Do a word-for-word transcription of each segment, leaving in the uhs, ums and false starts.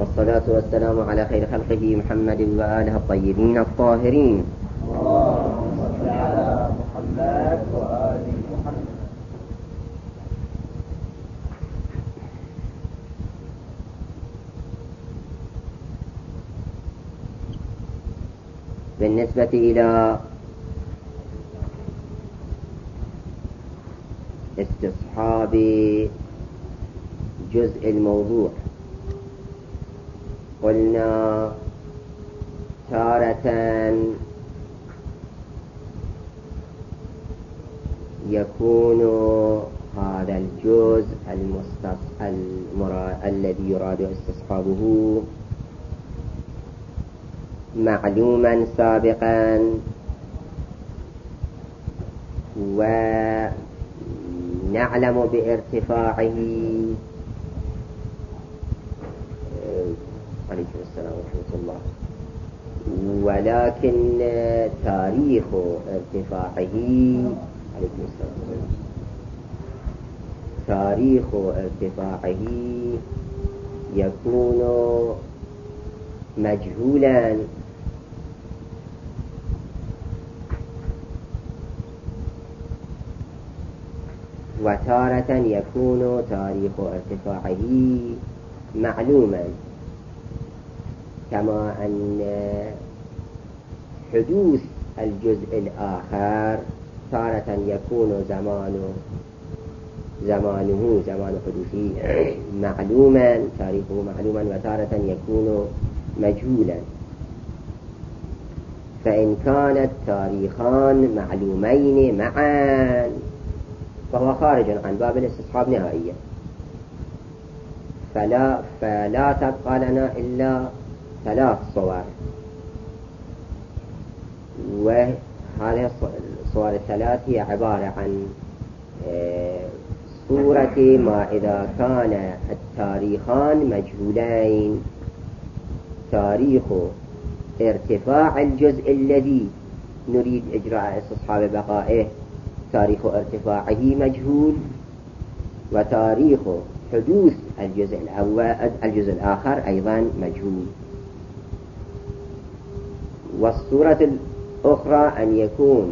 والصلاة والسلام على خير خلقه محمد وآله الطيبين الطاهرين. اللهم صل على محمد وآل محمد. بالنسبة إلى استصحاب جزء الموضوع، قلنا تارة يكون هذا الجزء المراد الذي يراد استصحابه معلوما سابقا ونعلم بارتفاعه. عليكم السلام ورحمة الله. ولكن تاريخ ارتفاعه عليكم السلام تاريخ ارتفاعه يكون مجهولا، وتارة يكون تاريخ ارتفاعه معلوما، كما أن حدوث الجزء الآخر تارة يكون زمان زمانه زمان حدوثه معلوما، تاريخه معلوما، وتارة يكون مجهولا. فإن كان التاريخان معلومين معا فهو خارج عن باب الاستصحاب نهائيا، فلا, فلا تبقى لنا إلا ثلاث صور، وهذه الصور الثلاث هي عبارة عن صورة ما إذا كان التاريخان مجهولين: تاريخ ارتفاع الجزء الذي نريد إجراء استصحاب بقائه تاريخ ارتفاعه مجهول، وتاريخ حدوث الجزء الأول الجزء الآخر أيضا مجهول. والصورة الأخرى أن يكون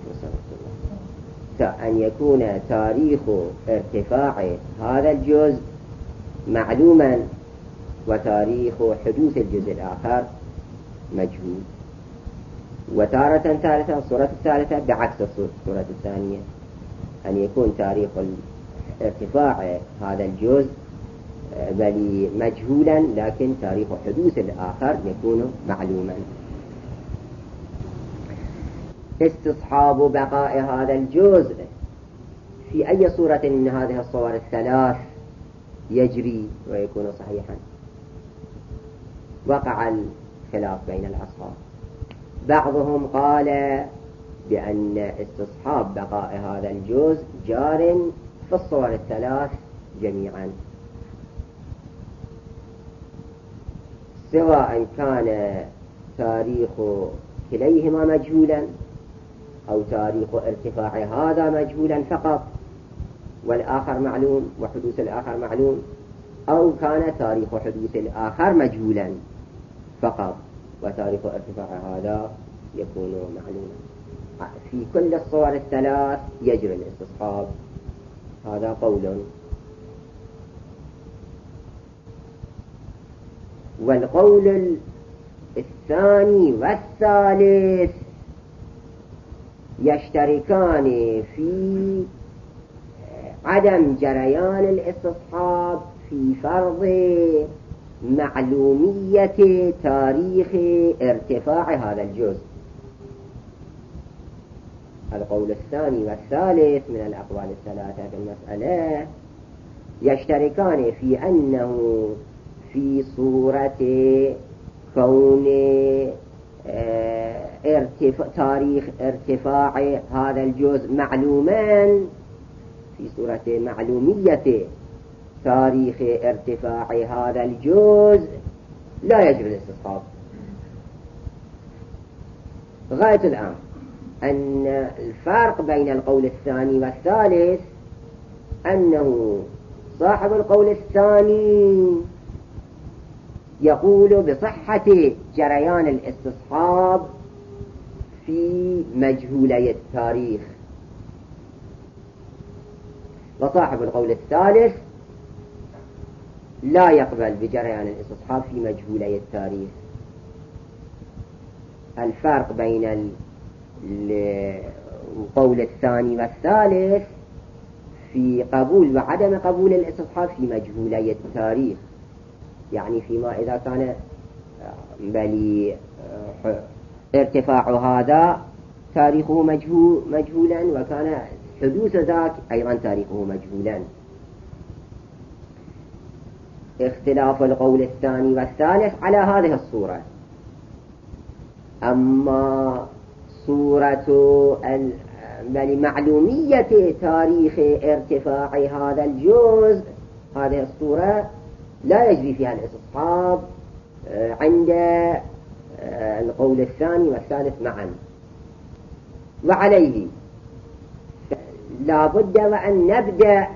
أن يكون تاريخ ارتفاع هذا الجزء معلوما، وتاريخ حدوث الجزء الآخر مجهول. وتارة ثالثة، الصورة الثالثة بعكس الصورة الثانية، أن يكون تاريخ ارتفاع هذا الجزء بل مجهولا، لكن تاريخ حدوث الآخر يكون معلوما. استصحاب بقاء هذا الجزء في أي صورة من هذه الصور الثلاث يجري ويكون صحيحا؟ وقع الخلاف بين الأصحاب. بعضهم قال بأن استصحاب بقاء هذا الجزء جار في الصور الثلاث جميعا، سواء كان تاريخ كليهما مجهولا أو تاريخ ارتفاع هذا مجهولا فقط والآخر معلوم وحدوث الآخر معلوم، أو كان تاريخ حدوث الآخر مجهولا فقط وتاريخ ارتفاع هذا يكون معلوما. في كل الصور الثلاث يجري الاستصحاب. هذا قول. والقول الثاني والثالث يشتركان في عدم جريان الاستصحاب في فرض معلومية تاريخ ارتفاع هذا الجزء. القول الثاني والثالث من الأقوال الثلاثة في المسألة يشتركان في أنه في صورة كون ارتفاع تاريخ ارتفاع هذا الجزء معلومان، في صورة معلومية تاريخ ارتفاع هذا الجزء لا يجب الاستصحاب. غاية الآن أن الفرق بين القول الثاني والثالث أنه صاحب القول الثاني يقول بصحة جريان الاستصحاب في مجهولي التاريخ، وصاحب القول الثالث لا يقبل بجريان الاستصحاب في مجهولي التاريخ. الفرق بين القول الثاني والثالث في قبول وعدم قبول الاستصحاب في مجهولي التاريخ، يعني فيما إذا كان بل ارتفاع هذا تاريخه مجهول مجهولا وكان حدوث ذاك أيضا تاريخه مجهولا. اختلاف القول الثاني والثالث على هذه الصورة. أما صورة بل معلومية تاريخ ارتفاع هذا الجزء، هذه الصورة لا يجري فيها الاستصحاب عند القول الثاني والثالث معا. وعليه لا بد وأن نبدأ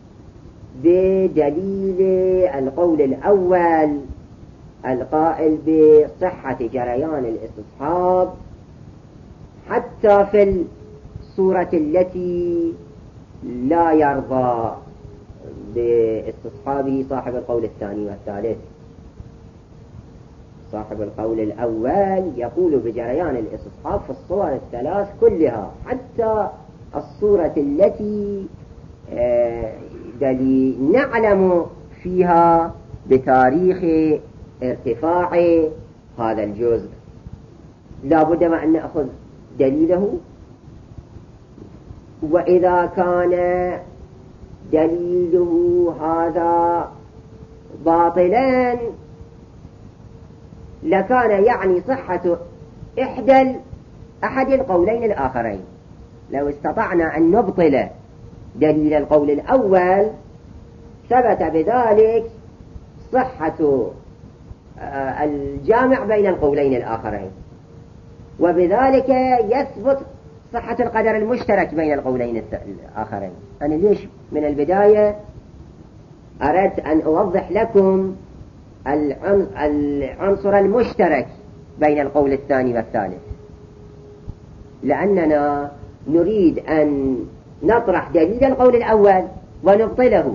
بدليل القول الأول القائل بصحة جريان الاستصحاب، حتى في الصورة التي لا يرضى باستصحابه صاحب القول الثاني والثالث. صاحب القول الأول يقول بجريان الاستصحاب في الصور الثلاث كلها، حتى الصورة التي دلي نعلم فيها بتاريخ ارتفاع هذا الجزء، لا بد ما أن نأخذ دليله. وإذا كان دليله هذا باطلا لكان يعني صحة إحدى أحد القولين الآخرين. لو استطعنا أن نبطل دليل القول الأول ثبت بذلك صحة الجامع بين القولين الآخرين، وبذلك يثبت صحة القدر المشترك بين القولين الآخرين. أنا ليش من البداية أردت أن أوضح لكم العنصر المشترك بين القول الثاني والثالث، لأننا نريد أن نطرح دليل القول الأول ونبطله،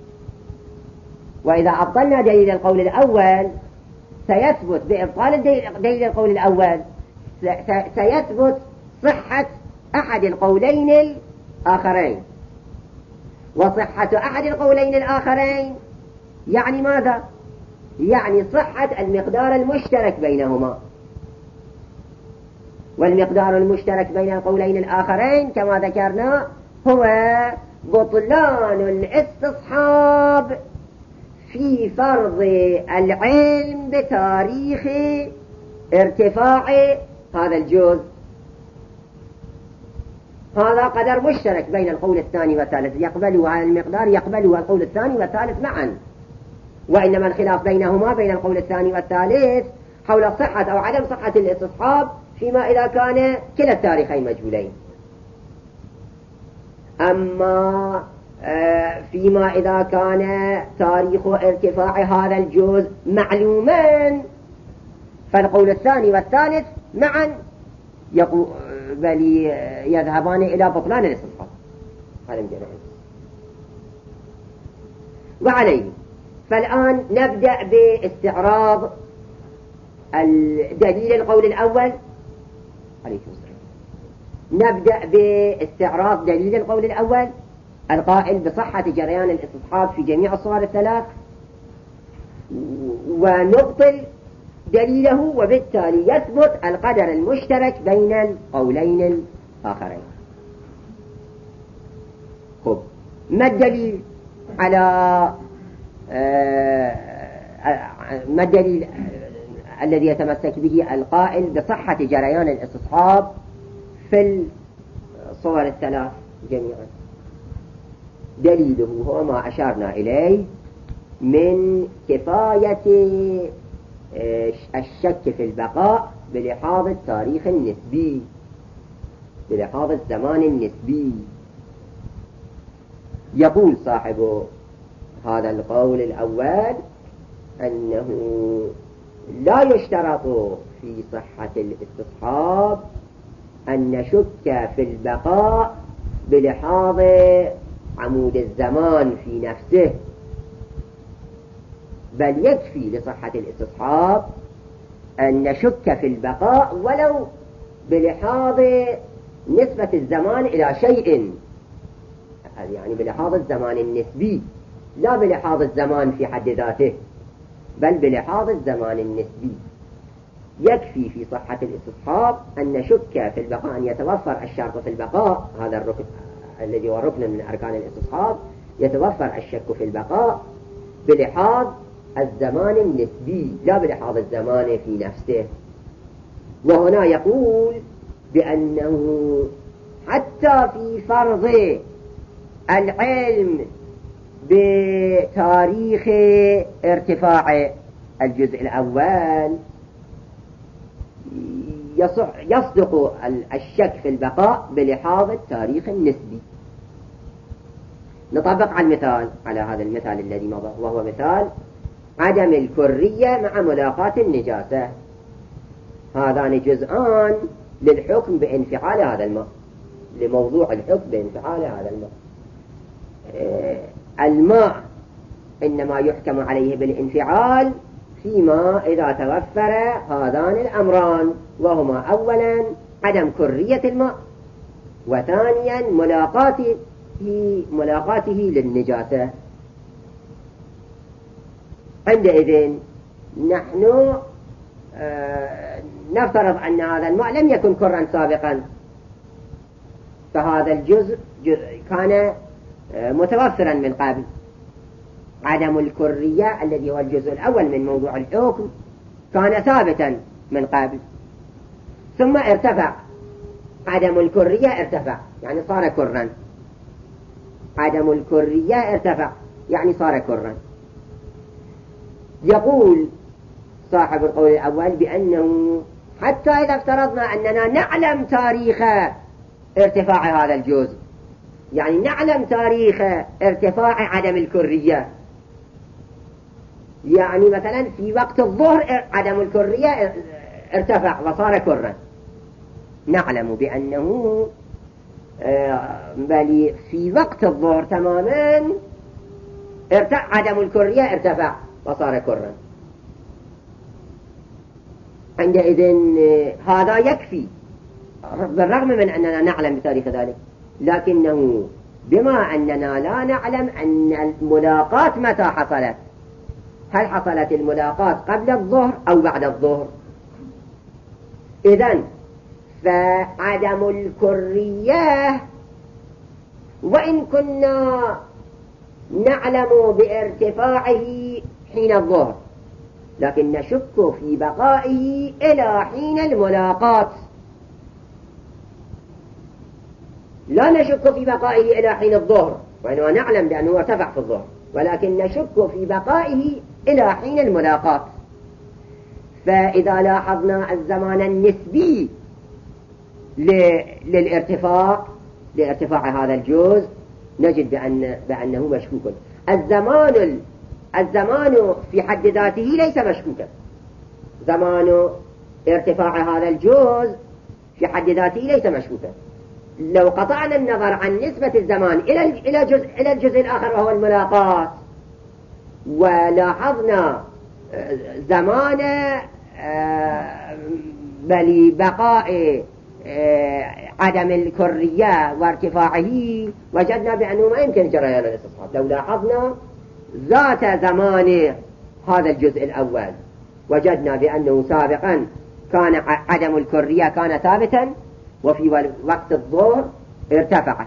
وإذا أبطلنا دليل القول الأول سيثبت بإبطال دليل القول الأول سيثبت صحة أحد القولين الآخرين. وصحة أحد القولين الآخرين يعني ماذا؟ يعني صحة المقدار المشترك بينهما. والمقدار المشترك بين القولين الآخرين كما ذكرنا هو بطلان الاستصحاب في فرض العلم بتاريخ ارتفاع هذا الجزء. هذا قدر مشترك بين القول الثاني والثالث، يقبله على المقدار يقبله القول الثاني والثالث معا، وإنما الخلاف بينهما بين القول الثاني والثالث حول صحة أو عدم صحة الاستصحاب فيما إذا كان كلا التاريخين مجهولين. أما فيما إذا كان تاريخ ارتفاع هذا الجزء معلوما فالقول الثاني والثالث معا بل يذهبان إلى بطلان الاستصحاب. هذا مجرد. وعليه فالآن نبدأ باستعراض الدليل القول الأول. عليكم السلام. نبدأ باستعراض دليل القول الأول القائل بصحة جريان الاستصحاب في جميع الصور الثلاث، ونبطل دليله، وبالتالي يثبت القدر المشترك بين القولين الآخرين. خب، ما الدليل على ما الدليل الذي يتمسك به القائل بصحة جريان الاستصحاب في الصور الثلاث جميعا؟ دليله هو ما أشارنا إليه من كفاية الشك في البقاء بلحاظ التاريخ النسبي، بلحاظ الزمان النسبي. يقول صاحب هذا القول الأول أنه لا يشترط في صحة الاستصحاب أن نشك في البقاء بلحاظ عمود الزمان في نفسه، بل يكفي لصحة الاستصحاب أن نشك في البقاء ولو بلحاظ نسبة الزمان إلى شيء، يعني بلحاظ الزمان النسبي لا بلحاظ الزمان في حد ذاته، بل بلحاظ الزمان النسبي. يكفي في صحة الاستصحاب أن نشك في البقاء، أن يتوفر الشرط في البقاء، هذا الركن الذي هو ركن من أركان الاستصحاب، يتوفر الشك في البقاء بلحاظ الزمان النسبي لا بلحاظ الزمان في نفسه. وهنا يقول بأنه حتى في فرض العلم بتاريخ ارتفاع الجزء الأول يصدق الشك في البقاء بلحاظ التاريخ النسبي. نطبق على المثال، على هذا المثال الذي مضى، وهو مثال عدم الكرية مع ملاقاة النجاسة. هذان جزءان للحكم بانفعال هذا الماء، لموضوع الحكم بانفعال هذا الماء. الماء إنما يحكم عليه بالانفعال فيما إذا توفر هذان الأمران، وهما أولا عدم كرية الماء، وثانيا ملاقاته ملاقاته للنجاسة. عندئذ نحن آه نفترض أن هذا الماء لم يكن كرا سابقا، فهذا الجزء كان آه متوفرا من قبل. عدم الكرية الذي هو الجزء الأول من موضوع الحكم كان ثابتا من قبل، ثم ارتفع. عدم الكرية ارتفع يعني صار كرا، عدم الكرية ارتفع يعني صار كرا. يقول صاحب القول الأول بأنه حتى إذا افترضنا أننا نعلم تاريخ ارتفاع هذا الجزء، يعني نعلم تاريخ ارتفاع عدم الكرية، يعني مثلا في وقت الظهر عدم الكرية ارتفع وصار كرا، نعلم بأنه بل في وقت الظهر تماما عدم الكرية ارتفع وصار كرا. عندئذ هذا يكفي بالرغم من أننا نعلم بتاريخ ذلك، لكنه بما أننا لا نعلم أن الملاقات متى حصلت، هل حصلت الملاقات قبل الظهر أو بعد الظهر، إذن فعدم الكرية وإن كنا نعلم بارتفاعه حين الظهر لكن نشك في بقائه إلى حين الملاقات، لا نشك في بقائه إلى حين الظهر وإنما نعلم بأنه ارتفع في الظهر، ولكن نشك في بقائه إلى حين الملاقات. فإذا لاحظنا الزمان النسبي للارتفاع لارتفاع هذا الجزء نجد بأن بأنه مشكوك. الزمان الزمان في حد ذاته ليس مشكوكا، زمان ارتفاع هذا الجزء في حد ذاته ليس مشكوكا. لو قطعنا النظر عن نسبة الزمان إلى إلى جزء إلى الجزء الآخر وهو الملاقات، ولاحظنا زمان بل بقاء عدم الكرية وارتفاعه، وجدنا بأنه ما يمكن جريان الاستصحاب. لو لاحظنا ذات زمان هذا الجزء الأول وجدنا بأنه سابقا كان عدم الكرية كان ثابتا، وفي وقت الظهر ارتفع.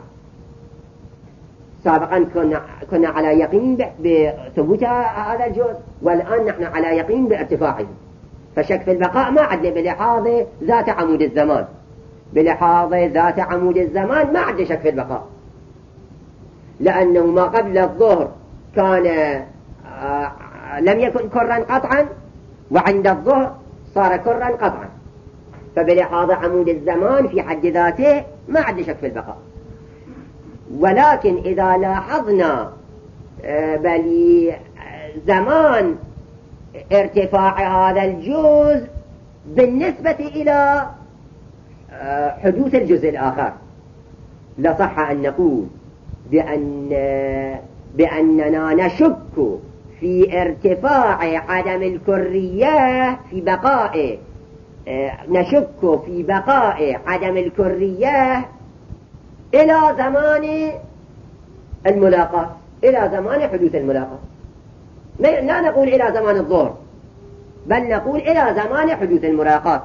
سابقا كنا, كنا على يقين بثبوت هذا الجزء، والآن نحن على يقين بارتفاعه. فشك في البقاء ما عد بلحاظ ذات عمود الزمان، بلحاظ ذات عمود الزمان ما عد شك في البقاء، لأنه ما قبل الظهر كان آه لم يكن كرا قطعا، وعند الظهر صار كرا قطعا، فبلحاظ عمود الزمان في حد ذاته ما عد شك في البقاء. ولكن إذا لاحظنا آه بل زمان ارتفاع هذا الجزء بالنسبة إلى حدوث الجزء الآخر. لصح أن نقول بأن بأننا نشك في ارتفاع عدم الكرية في بقاء نشك في بقاء عدم الكرية إلى زمان الملاقاة، إلى زمان حدوث الملاقاة. لا نقول إلى زمان الظهر، بل نقول إلى زمان حدوث الملاقاة.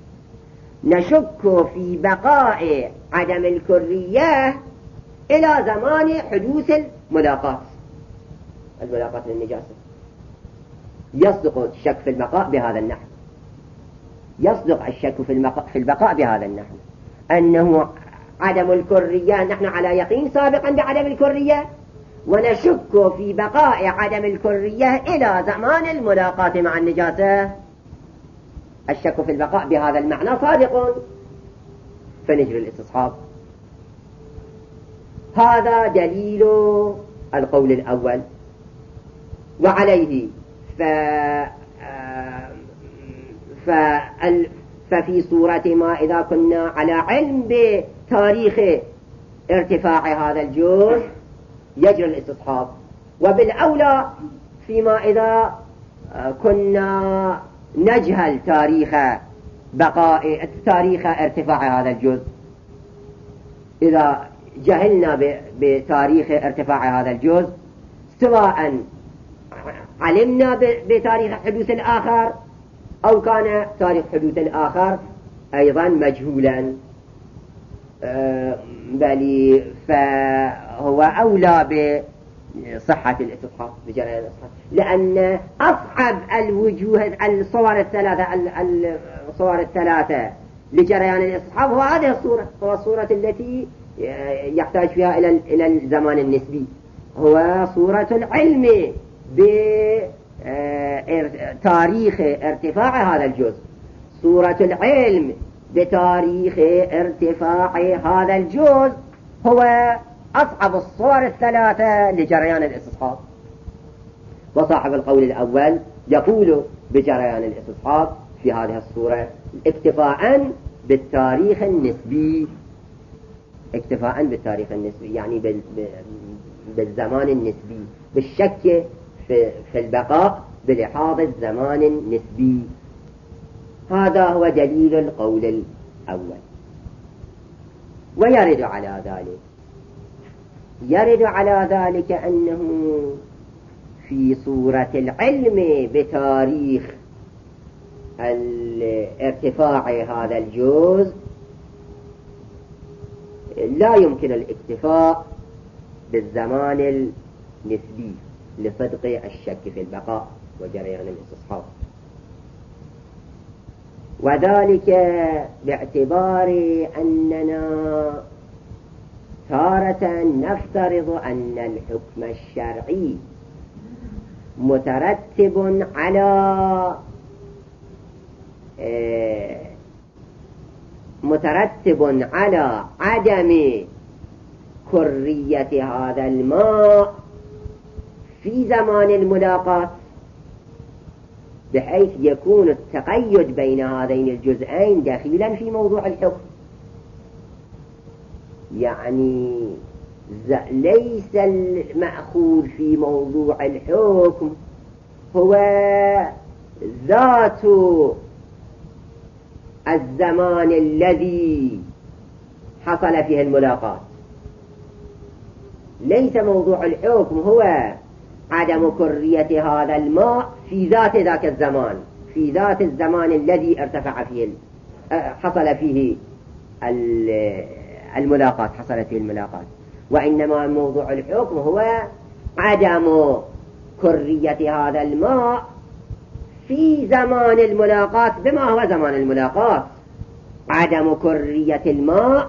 نشك في بقاء عدم الكرية إلى زمان حدوث الملاقاة، الملاقاة للنجاسة. يصدق الشك في البقاء بهذا النحو، يصدق الشك في البقاء, في البقاء بهذا النحو، أنه عدم الكرية نحن على يقين سابقا بعدم الكرية، ونشك في بقاء عدم الكرية إلى زمان الملاقاة مع النجاسة. الشك في البقاء بهذا المعنى صادق، فنجري الاستصحاب. هذا دليل القول الأول. وعليه ف... فال... ففي صورة ما إذا كنا على علم بتاريخ ارتفاع هذا الجزء يجري الاستصحاب، وبالأولى فيما إذا كنا نجهل تاريخ بقاء تاريخ ارتفاع هذا الجزء. إذا جهلنا بتاريخ ارتفاع هذا الجزء، سواء علمنا بتاريخ حدوث الآخر أو كان تاريخ حدوث الآخر أيضا مجهولا، بل فهو أولى بصحة الاستصحاب بجريان الاستصحاب، لأن أصعب الوجوه الصور الثلاثة الصور الثلاثة لجريان الاستصحاب هو هذه الصورة، هو الصورة التي يحتاج فيها إلى إلى الزمان النسبي، هو صورة العلم بتاريخ ارتفاع هذا الجزء، صورة العلم بتاريخ ارتفاع هذا الجزء هو أصعب الصور الثلاثة لجريان الاستصحاب. وصاحب القول الأول يقول بجريان الاستصحاب في هذه الصورة اكتفاء بالتاريخ النسبي، اكتفاء بالتاريخ النسبي يعني بالزمان النسبي، بالشك في, في البقاء بلحاظ الزمان النسبي. هذا هو دليل القول الأول. ويرد على ذلك يرد على ذلك أنه في صورة العلم بتاريخ ارتفاع هذا الجزء لا يمكن الاكتفاء بالزمان النسبي لصدق الشك في البقاء وجريان الاستصحاب، وذلك باعتبار أننا تارة نفترض أن الحكم الشرعي مترتب على مترتب على عدم كرية هذا الماء في زمان الملاقاة، بحيث يكون التقيد بين هذين الجزئين دخيلا في موضوع الحكم. يعني ليس المأخوذ في موضوع الحكم هو ذات الزمان الذي حصل فيه الملاقاة، ليس موضوع الحكم هو عدم كرية هذا الماء في ذات ذاك الزمان، في ذات الزمان الذي ارتفع فيه حصل فيه الملاقاة حصلت فيه الملاقاة، وإنما موضوع الحكم هو عدم كرية هذا الماء في زمان الملاقاة. بما هو زمان الملاقاة؟ عدم كرية الماء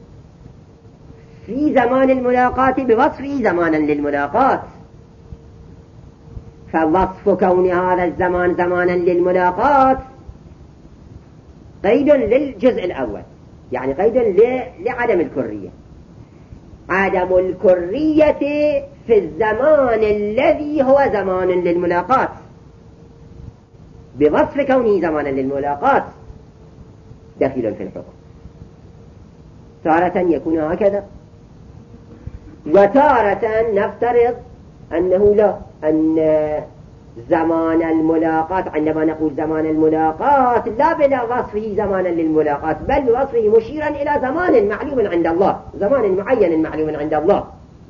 في زمان الملاقاة بوصفه زمانا للملاقاة، فوصف كون هذا الزمان زمانا للملاقاة قيد للجزء الأول، يعني قيد لعدم الكرية. عدم الكرية في الزمان الذي هو زمان للملاقاة، بوصف كونه زمانا للملاقات دخيل في الحكم. تارة يكون هكذا، وتارة نفترض أنه لا، أن زمان الملاقات عندما نقول زمان الملاقات لا بلا وصفه زمانا للملاقات، بل بوصفه مشيرا إلى زمان معلوم عند الله، زمان معين معلوم عند الله،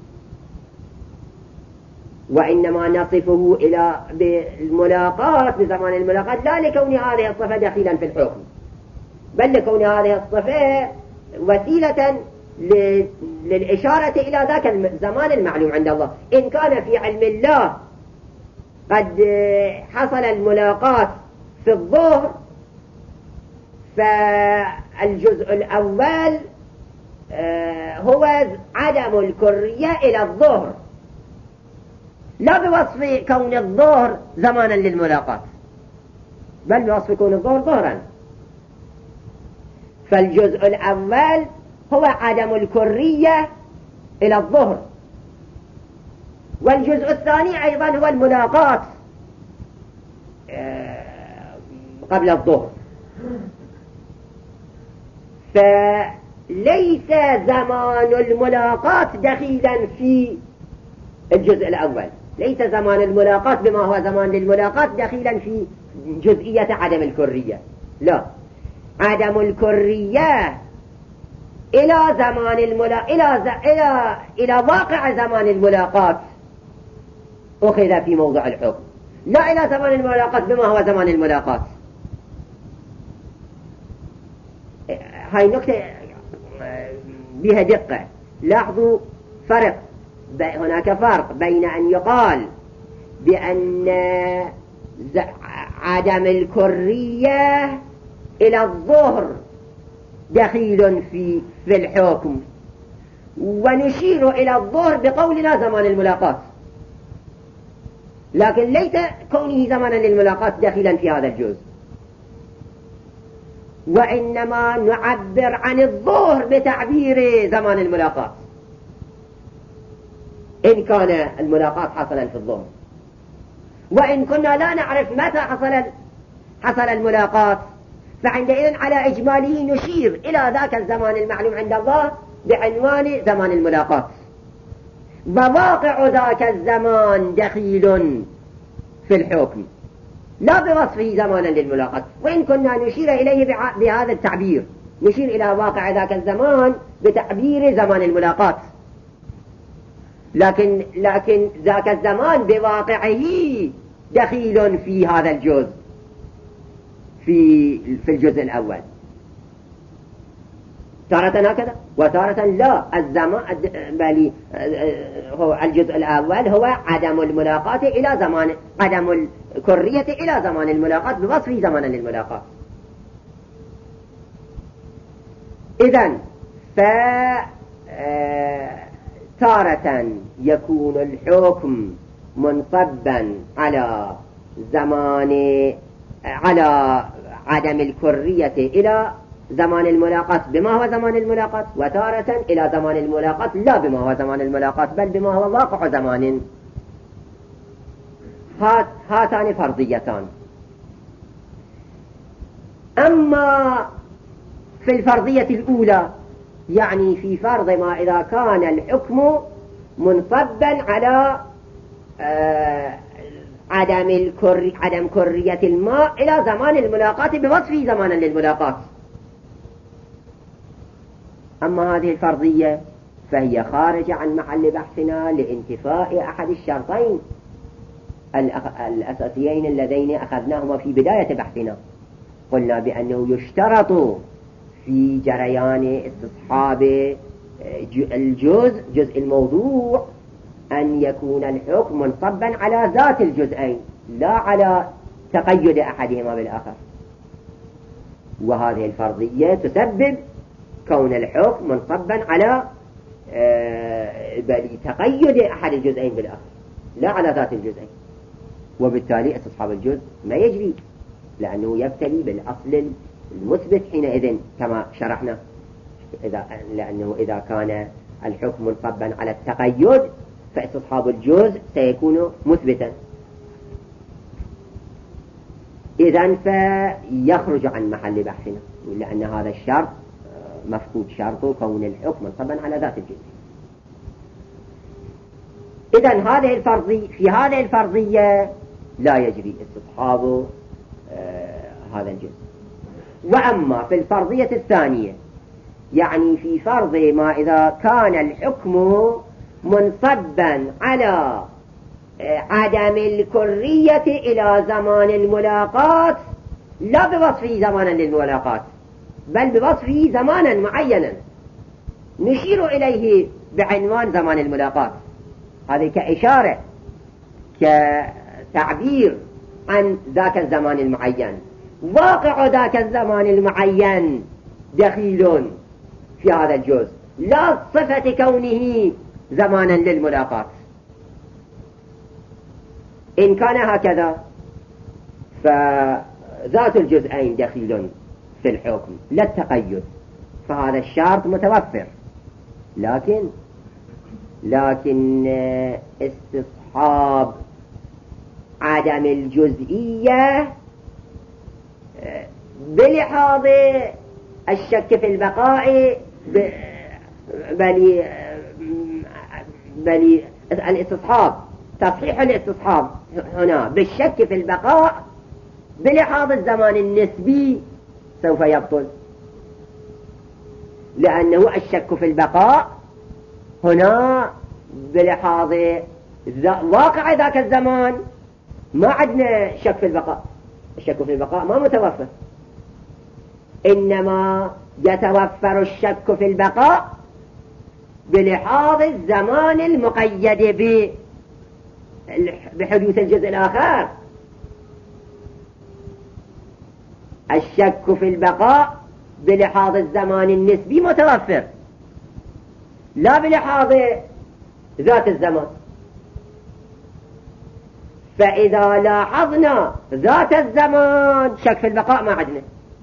وإنما نصفه إلى بالملاقات بزمان الملاقات لا لكون هذه الصفة دخيلا في الحكم، بل لكون هذه الصفة وسيلة للإشارة إلى ذاك الزمان المعلوم عند الله. إن كان في علم الله قد حصل الملاقات في الظهر، فالجزء الأول هو عدم الكرية إلى الظهر، لا بوصف كون الظهر زمانا للملاقات، بل بوصف كون الظهر ظهرا. فالجزء الأول هو عدم الكرية إلى الظهر، والجزء الثاني أيضا هو الملاقات قبل الظهر. فليس زمان الملاقات دخيلا في الجزء الأول، ليس زمان الملاقات بما هو زمان للملاقات دخيلا في جزئية عدم الكرية، لا، عدم الكرية إلى زمان الملا إلى ز... إلى إلى واقع زمان الملاقات أخذ في موضع الحكم، لا إلى زمان الملاقات بما هو زمان الملاقات. هاي نقطة بها دقة. لاحظوا فرق، هناك فرق بين أن يقال بأن عدم الكرية إلى الظهر دخيل في في الحكم، ونشير إلى الظهر بقولنا زمان الملاقات، لكن ليس كونه زمانا للملاقات دخيلا في هذا الجزء، وإنما نعبر عن الظهر بتعبير زمان الملاقات إن كان الملاقات حصلا في الظهر. وإن كنا لا نعرف متى حصل حصل الملاقات، فعندئذ على إجماله نشير إلى ذاك الزمان المعلوم عند الله بعنوان زمان الملاقات، وواقع ذاك الزمان دخيل في الحكم لا بوصفه زمانا للملاقات، وإن كنا نشير إليه بهذا التعبير، نشير إلى واقع ذاك الزمان بتعبير زمان الملاقات، لكن لكن ذاك الزمان بواقعه دخيل في هذا الجزء، في في الجزء الأول. تارة هكذا وتارة لا، الزمان بل هو الجزء الأول هو عدم الملاقات إلى زمان، عدم الكرية إلى زمان الملاقات بوصفه زمانا للملاقات. إذن ف تارة يكون الحكم منصبا على زمان على عدم الكرية إلى زمان الملاقات بما هو زمان الملاقات، وتارة إلى زمان الملاقات لا بما هو زمان الملاقات بل بما هو واقع زمان. هات هاتان فرضيتان. أما في الفرضية الأولى، يعني في فرض ما إذا كان الحكم منصبا على آه عدم الكر عدم كرية الماء إلى زمان الملاقات بوصفه زمانا للملاقات. أما هذه الفرضية فهي خارجة عن محل بحثنا لانتفاء أحد الشرطين الأساسيين اللذين أخذناهما في بداية بحثنا. قلنا بأنه يشترط في جريان استصحاب الجزء جزء الموضوع أن يكون الحكم منصبا على ذات الجزئين لا على تقيد أحدهما بالآخر، وهذه الفرضية تسبب كون الحكم منصبا على بل تقيد أحد الجزئين بالآخر لا على ذات الجزئين، وبالتالي استصحاب الجزء ما يجري، لأنه يبتلي بالأصل المثبت حينئذ كما شرحنا، إذا لأنه إذا كان الحكم منصبا على التقيد فاستصحاب الجزء سيكون مثبتا. إذن فيخرج عن محل بحثنا، لأن هذا الشرط مفقود، شرط كون الحكم منصبا على ذات الجزء. إذن هذه الفرضية، في هذه الفرضية لا يجري استصحاب آه هذا الجزء. وأما في الفرضية الثانية، يعني في فرض ما إذا كان الحكم منصبا على عدم الكرية إلى زمان الملاقات، لا بوصفه زمانا للملاقات، بل بوصفه زمانا معينا نشير إليه بعنوان زمان الملاقات. هذه كإشارة، كتعبير عن ذاك الزمان المعين. واقع ذاك الزمان المعين دخيل في هذا الجزء، لا صفة كونه زمانا للملاقات. إن كان هكذا فذات الجزئين دخيل في الحكم لا التقيد، فهذا الشرط متوفر. لكن لكن استصحاب عدم الجزئية بلحاظ الشك في البقاء، بل بل الاستصحاب، تصحيح الاستصحاب هنا بالشك في البقاء بلحاظ الزمان النسبي سوف يبطل، لأنه الشك في البقاء هنا بلحاظ واقع ذاك الزمان ما عندنا شك في البقاء، الشك في البقاء ما متوفر، إنما يتوفر الشك في البقاء بلحاظ الزمان المقيد بحدوث الجزء الآخر. الشك في البقاء بلحاظ الزمان النسبي متوفر، لا بلحاظ ذات الزمان. فإذا لاحظنا ذات الزمان شك في البقاء ما عندنا،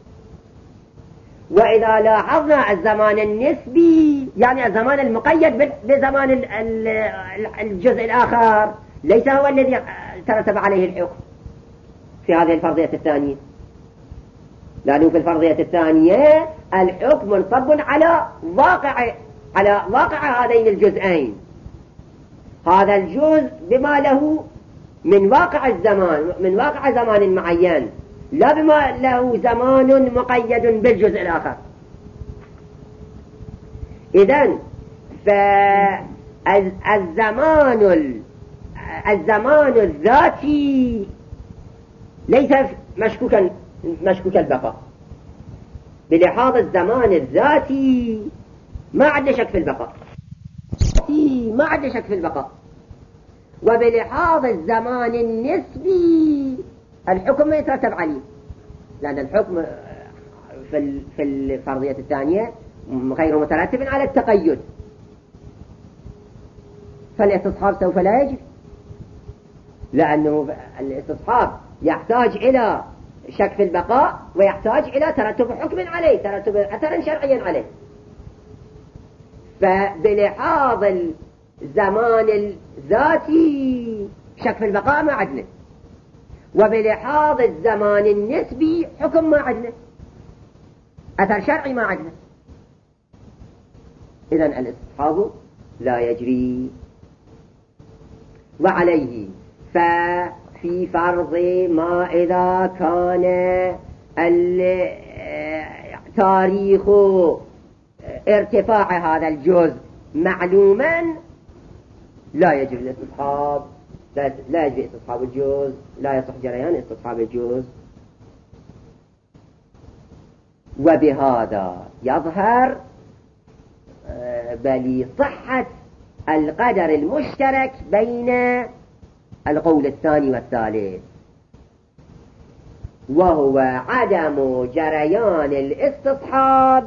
وإذا لاحظنا الزمان النسبي يعني الزمان المقيد بزمان الجزء الآخر ليس هو الذي ترتب عليه الحكم في هذه الفرضية الثانية، لأنه في الفرضية الثانية الحكم منصب على واقع على واقع هذين الجزئين، هذا الجزء بما له من واقع الزمان، من واقع زمان معين، لا بما له زمان مقيد بالجزء الآخر. إذن فالزمان الزمان الذاتي ليس مشكوكا مشكوك البقاء، بلحاظ الزمان الذاتي ما عندنا شك في البقاء، ما عندنا شك في البقاء. وبلحاظ الزمان النسبي الحكم ما يترتب عليه، لأن الحكم في في الفرضية الثانية غير مترتب على التقيد، فالاستصحاب سوف لا يجري، لأنه الاستصحاب يحتاج إلى شك في البقاء ويحتاج إلى ترتب حكم عليه، ترتب أثر شرعي عليه. فبلحاظ الزمان الذاتي شك في البقاء ما عندنا، وبلحاظ الزمان النسبي حكم ما عندنا، أثر شرعي ما عندنا. إذن الاستصحاب لا يجري. وعليه ففي فرض ما إذا كان تاريخ ارتفاع هذا الجزء معلوما لا يجري الاستصحاب، لا يجري استصحاب الجزء، لا يصح جريان استصحاب الجزء. وبهذا يظهر بل صحة القدر المشترك بين القول الثاني والثالث، وهو عدم جريان الاستصحاب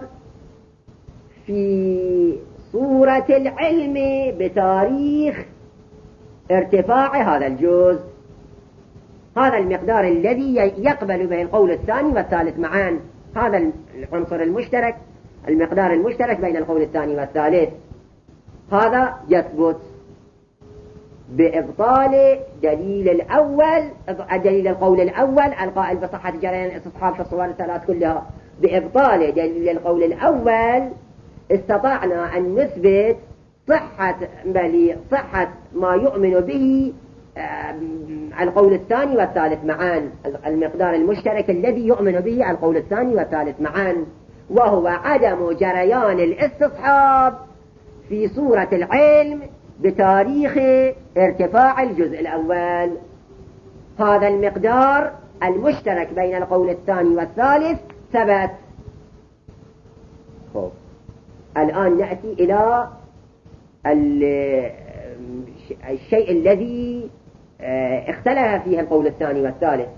في صورة العلم بتاريخ ارتفاع هذا الجزء، هذا المقدار الذي يقبل به القول الثاني والثالث معا، هذا العنصر المشترك، المقدار المشترك بين القول الثاني والثالث، هذا يثبت. بإبطال دليل الأول، دليل القول الأول القائل بصحة جريان الاستصحاب في الصور الثلاث كلها. بإبطال دليل القول الأول استطعنا أن نثبت صحة صحة ما يؤمن به القول الثاني والثالث معا، المقدار المشترك الذي يؤمن به القول الثاني والثالث معا، وهو عدم جريان الاستصحاب في صورة العلم بتاريخ ارتفاع الجزء الأول. هذا المقدار المشترك بين القول الثاني والثالث ثبت. الآن نأتي إلى الشيء الذي اختلف فيه القول الثاني والثالث،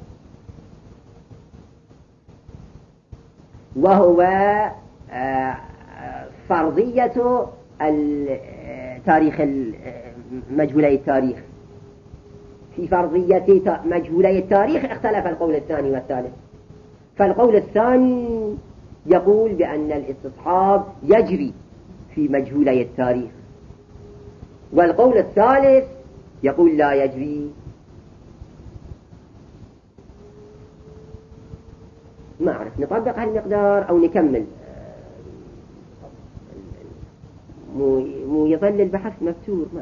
وهو فرضية تاريخ مجهولي التاريخ. في فرضية مجهولي التاريخ اختلف القول الثاني والثالث. فالقول الثاني يقول بأن الاستصحاب يجري في مجهولي التاريخ، والقول الثالث يقول لا يجري. ما أعرف نطبق هالمقدار أو نكمل، مو, مو يظل البحث مفتور. ما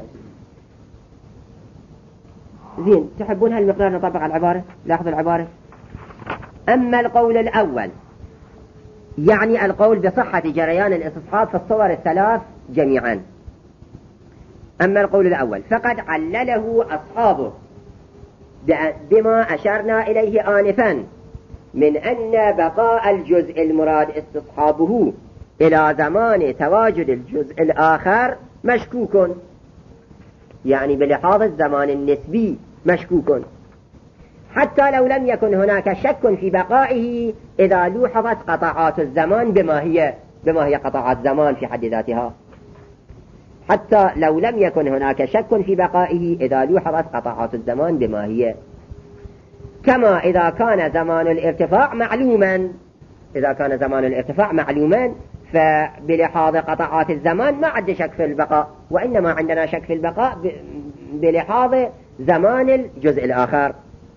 زين، تحبون هالمقدار نطبق على العبارة؟ لاحظوا العبارة. أما القول الأول يعني القول بصحة جريان الاستصحاب في الصور الثلاث جميعا. أما القول الأول فقد علله أصحابه بما أشرنا إليه آنفا من أن بقاء الجزء المراد استصحابه إلى زمان تواجد الجزء الآخر مشكوك، يعني بلحاظ الزمان النسبي مشكوك، حتى لو لم يكن هناك شك في بقائه إذا لوحظت قطعات الزمان بما هي بما هي قطعات زمان في حد ذاتها. حتى لو لم يكن هناك شك في بقائه إذا لوحظت قطعات الزمان بما هي، كما إذا كان زمان الارتفاع معلوما. إذا كان زمان الارتفاع معلوما فبلحاظ قطعات الزمان ما عندنا شك في البقاء، وإنما عندنا شك في البقاء بلحاظ زمان الجزء الآخر.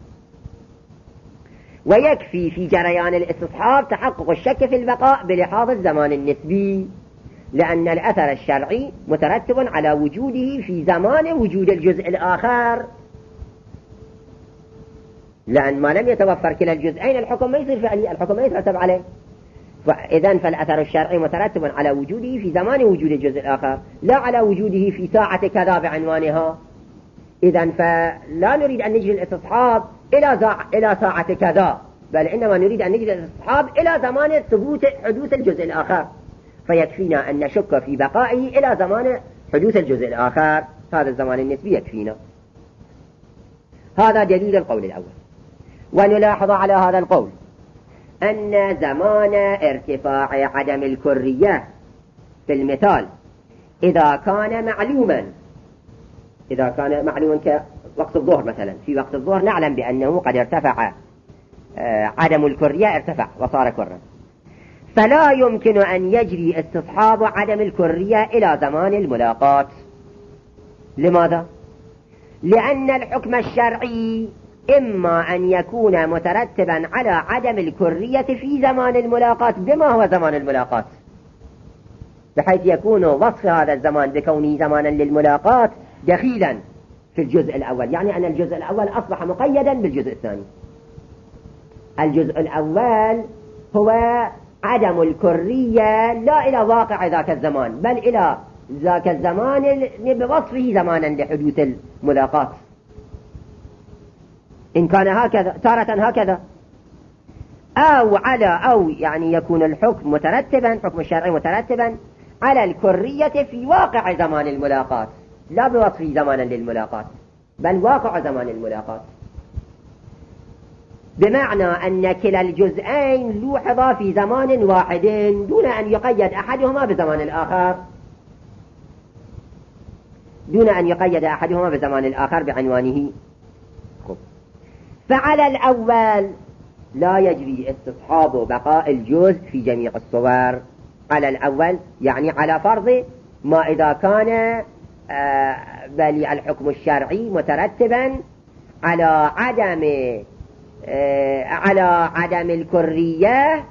ويكفي في جريان الاستصحاب تحقق الشك في البقاء بلحاظ الزمان النسبي، لأن الأثر الشرعي مترتب على وجوده في زمان وجود الجزء الآخر، لأن ما لم يتوفر كلا الجزئين الحكم ما يصير فعلي، الحكم ما يترتب عليه. فإذن فالأثر الشرعي مترتب على وجوده في زمان وجود الجزء الآخر، لا على وجوده في ساعة كذا بعنوانها. إذن فلا نريد أن نجري الاستصحاب إلى إلى ساعة كذا، بل إنما نريد أن نجري الاستصحاب إلى زمان ثبوت حدوث الجزء الآخر، فيكفينا أن نشك في بقائه إلى زمان حدوث الجزء الآخر. هذا الزمان النسبي يكفينا. هذا دليل القول الأول. ونلاحظ على هذا القول أن زمان ارتفاع عدم الكرية في المثال إذا كان معلوما، إذا كان معلوما كوقت الظهر مثلا، في وقت الظهر نعلم بأنه قد ارتفع عدم الكرية، ارتفع وصار كرا، فلا يمكن أن يجري استصحاب عدم الكرية إلى زمان الملاقات. لماذا؟ لأن الحكم الشرعي إما أن يكون مترتبا على عدم الكرية في زمان الملاقات بما هو زمان الملاقات، بحيث يكون وصف هذا الزمان بكونه زمانا للملاقات دخيلا في الجزء الأول، يعني أن الجزء الأول أصبح مقيدا بالجزء الثاني. الجزء الأول هو عدم الكرية لا إلى واقع ذاك الزمان، بل إلى ذاك الزمان بوصفه زمانا لحدوث الملاقات، إن كان هكذا تارة هكذا، أو على أو يعني يكون الحكم مترتبا، حكم الشرعي مترتبا على الكرية في واقع زمان الملاقات، لا بوصفه زمانا للملاقات بل واقع زمان الملاقات، بمعنى أن كلا الجزئين لوحظا في زمان واحد دون أن يقيد أحدهما بزمان الآخر، دون أن يقيد أحدهما بزمان الآخر بعنوانه. فعلى الأول لا يجري استصحاب بقاء الجزء في جميع الصور. على الأول يعني على فرض ما إذا كان بل الحكم الشرعي مترتبا على عدم على عدم الكرية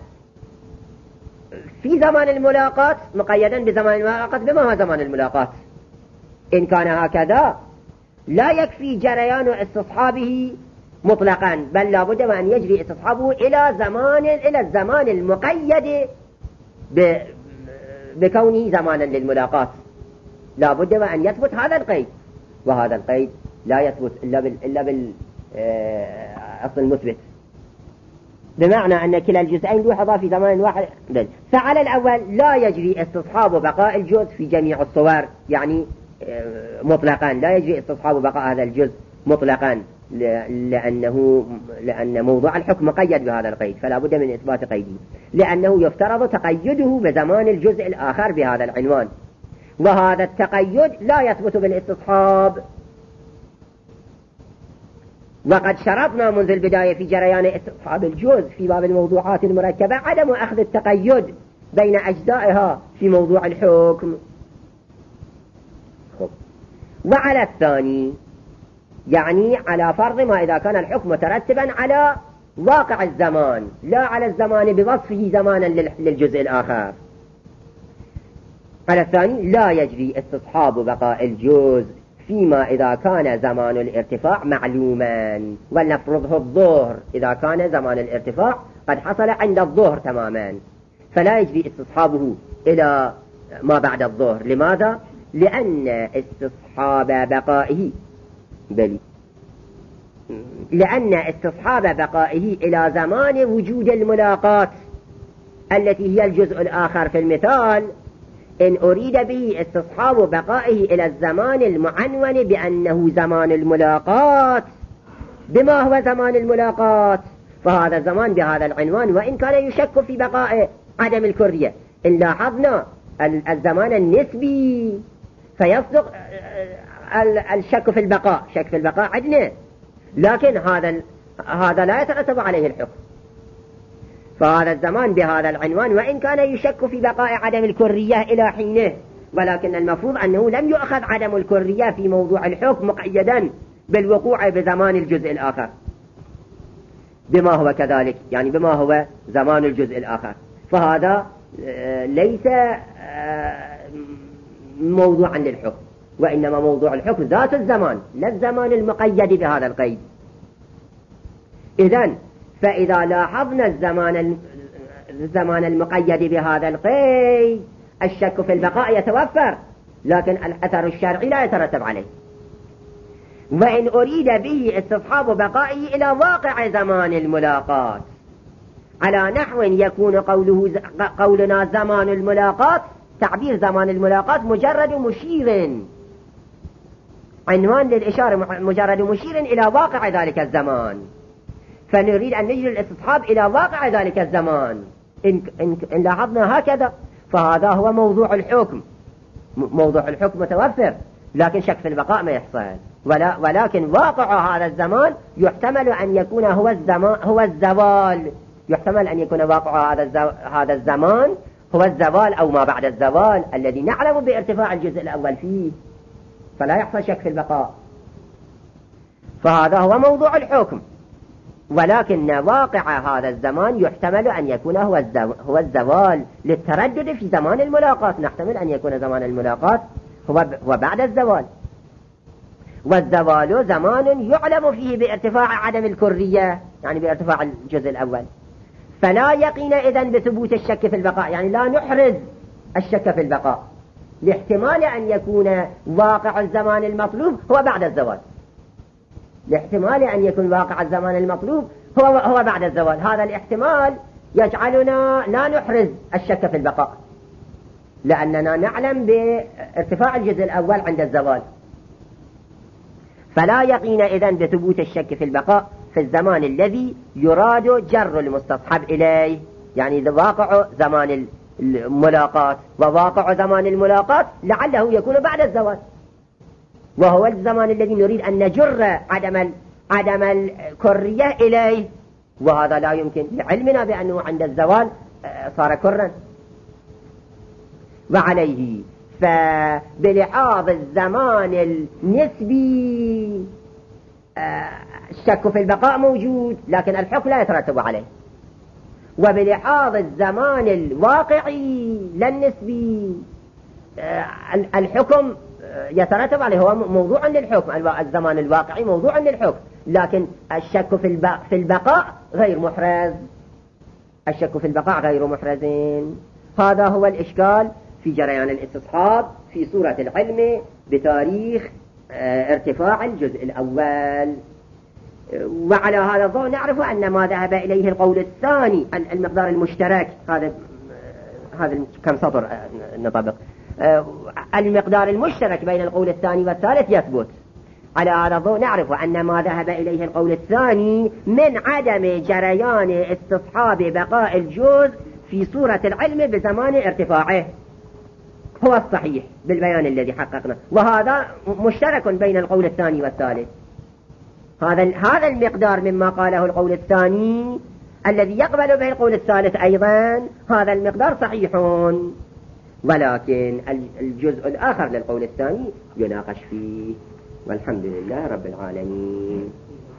في زمان الملاقات، مقيدا بزمان الملاقات. بما هو زمان الملاقات؟ إن كان هكذا لا يكفي جريان استصحابه مطلقا، بل لا بد وأن يجري استصحابه إلى زمان إلى الزمان المقيد بكونه زمانا للملاقات. لا بد وأن يثبت هذا القيد، وهذا القيد لا يثبت إلا بال إلا بالأصل المثبت، بمعنى أن كلا الجزئين لوحظا في زمان واحد. فعلى الأول لا يجري استصحاب بقاء الجزء في جميع الصور، يعني مطلقا لا يجري استصحاب بقاء هذا الجزء مطلقا، لأنه لأن موضوع الحكم مقيد بهذا القيد، فلا بد من إثبات قيده، لأنه يفترض تقيده بزمان الجزء الآخر بهذا العنوان، وهذا التقيد لا يثبت بالاستصحاب. وقد شرطنا منذ البداية في جريان استصحاب الجزء في باب الموضوعات المركبة عدم أخذ التقيد بين أجزائها في موضوع الحكم. وعلى الثاني، يعني على فرض ما إذا كان الحكم مترتبا على واقع الزمان لا على الزمان بوصفه زمانا للجزء الآخر. على الثاني لا يجري استصحاب بقاء الجزء فيما إذا كان زمان الارتفاع معلوما، ولنفرضه الظهر، إذا كان زمان الارتفاع قد حصل عند الظهر تماما، فلا يجري استصحابه إلى ما بعد الظهر. لماذا؟ لأن استصحاب بقائه بل لأن استصحاب بقائه إلى زمان وجود الملاقات التي هي الجزء الآخر في المثال، إن أريد به استصحاب بقائه إلى الزمان المعنون بأنه زمان الملاقات. بما هو زمان الملاقات؟ فهذا الزمان بهذا العنوان، وإن كان يشك في بقاء عدم الكرية. إن لاحظنا الزمان النسبي فيصدق الشك في البقاء، شك في البقاء عندنا، لكن هذا هذا لا يترتب عليه الحكم. فهذا الزمان بهذا العنوان وإن كان يشك في بقاء عدم الكرية إلى حينه، ولكن المفروض أنه لم يؤخذ عدم الكرية في موضوع الحكم مقيدا بالوقوع بزمان الجزء الآخر بما هو كذلك، يعني بما هو زمان الجزء الآخر. فهذا ليس موضوعا للحكم، وإنما موضوع الحكم ذات الزمان، لا الزمان المقيد بهذا القيد. إذن فإذا لاحظنا الزمان الزمان المقيد بهذا القيد الشك في البقاء يتوفر، لكن الأثر الشرعي لا يترتب عليه. وإن أريد به استصحاب بقائه إلى واقع زمان الملاقات على نحو يكون قوله قولنا زمان الملاقات، تعبير زمان الملاقات مجرد مشير، عنوان للإشارة، مجرد مشير إلى واقع ذلك الزمان، فنريد أن نجري الاستصحاب إلى واقع ذلك الزمان. إن, إن, إن لاحظنا هكذا فهذا هو موضوع الحكم، موضوع الحكم متوفر، لكن شك في البقاء ما يحصل. ولا ولكن واقع هذا الزمان يحتمل أن يكون هو الزمان هو الزوال، يحتمل أن يكون واقع هذا الزو... هذا الزمان هو الزوال أو ما بعد الزوال الذي نعلم بارتفاع الجزء الأول فيه، فلا يحصل شك في البقاء. فهذا هو موضوع الحكم، ولكن واقع هذا الزمان يحتمل أن يكون هو الزو... هو الزوال للتردد في زمان الملاقات. نحتمل أن يكون زمان الملاقات هو ب... هو بعد الزوال، والزوال زمان يعلم فيه بارتفاع عدم الكرية، يعني بارتفاع الجزء الأول، فلا يقين إذن بثبوت الشك في البقاء، يعني لا نحرز الشك في البقاء لاحتمال أن يكون واقع الزمان المطلوب هو بعد الزوال، لاحتمال أن يكون واقع الزمان المطلوب هو هو بعد الزوال. هذا الاحتمال يجعلنا لا نحرز الشك في البقاء، لأننا نعلم بارتفاع الجزء الأول عند الزوال، فلا يقين إذن بثبوت الشك في البقاء في الزمان الذي يراد جر المستصحب إليه، يعني واقع زمان الملاقات، وواقع زمان الملاقات لعله يكون بعد الزوال، وهو الزمان الذي نريد أن نجر عدم عدم الكرية إليه، وهذا لا يمكن لعلمنا بأنه عند الزوال صار كرا. وعليه فبلحاظ الزمان النسبي الشك في البقاء موجود لكن الحكم لا يترتب عليه، وبلحاظ الزمان الواقعي لا النسبي الحكم يترتب عليه، هو موضوع للحكم، الزمان الواقعي موضوع للحكم، لكن الشك في البقاء غير محرز، الشك في البقاء غير محرزين. هذا هو الإشكال في جريان الاستصحاب في صورة العلم بتاريخ ارتفاع الجزء الأول. وعلى هذا الضوء نعرف أن ما ذهب إليه القول الثاني المقدار المشترك، هذا هذا كم سطر نطبق، المقدار المشترك بين القول الثاني والثالث يثبت. على هذا الضوء نعرف أن ما ذهب إليه القول الثاني من عدم جريان استصحاب بقاء الجزء في صورة العلم بزمان ارتفاعه هو الصحيح بالبيان الذي حققنا، وهذا مشترك بين القول الثاني والثالث. هذا هذا المقدار مما قاله القول الثاني الذي يقبل به القول الثالث أيضا، هذا المقدار صحيح، ولكن الجزء الآخر للقول الثاني يناقش فيه. والحمد لله رب العالمين.